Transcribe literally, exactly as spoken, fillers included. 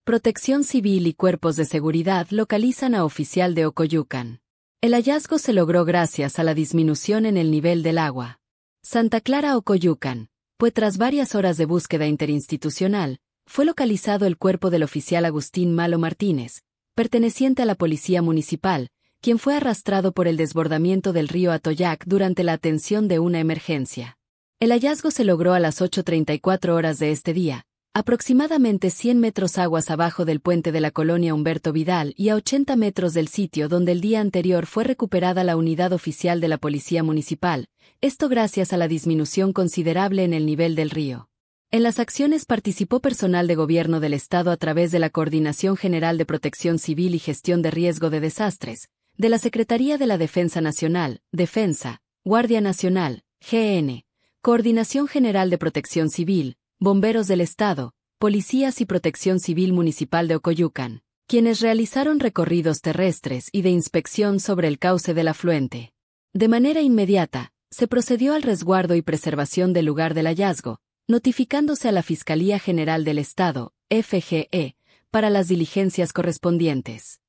Protección Civil y cuerpos de seguridad localizan a oficial de Ocoyucan. El hallazgo se logró gracias a la disminución en el nivel del agua. Santa Clara, Ocoyucan, pues tras varias horas de búsqueda interinstitucional, fue localizado el cuerpo del oficial Agustín Malo Martínez, perteneciente a la Policía Municipal, quien fue arrastrado por el desbordamiento del río Atoyac durante la atención de una emergencia. El hallazgo se logró a las ocho treinta y cuatro horas de este día, aproximadamente cien metros aguas abajo del puente de la colonia Humberto Vidal y a ochenta metros del sitio donde el día anterior fue recuperada la unidad oficial de la Policía Municipal, esto gracias a la disminución considerable en el nivel del río. En las acciones participó personal de Gobierno del Estado a través de la Coordinación General de Protección Civil y Gestión de Riesgo de Desastres, de la Secretaría de la Defensa Nacional, Defensa, Guardia Nacional, G N, Coordinación General de Protección Civil, Bomberos del Estado, Policías y Protección Civil Municipal de Ocoyucan, quienes realizaron recorridos terrestres y de inspección sobre el cauce del afluente. De manera inmediata, se procedió al resguardo y preservación del lugar del hallazgo, notificándose a la Fiscalía General del Estado, F G E, para las diligencias correspondientes.